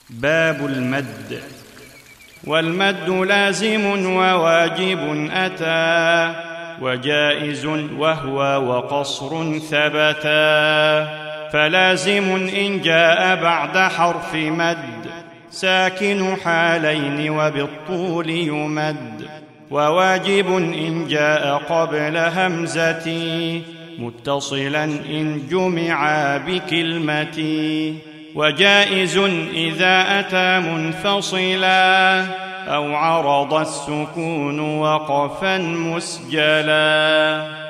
باب المد. والمد لازم وواجب أتى، وجائز وهو وقصر ثبتا. فلازم إن جاء بعد حرف مد، ساكن حالين وبالطول يمد. وواجب إن جاء قبل همزة، متصلا إن جمعا بكلمة. وجائز إذا أتى منفصلا، أو عرض السكون وقفا مسجلا.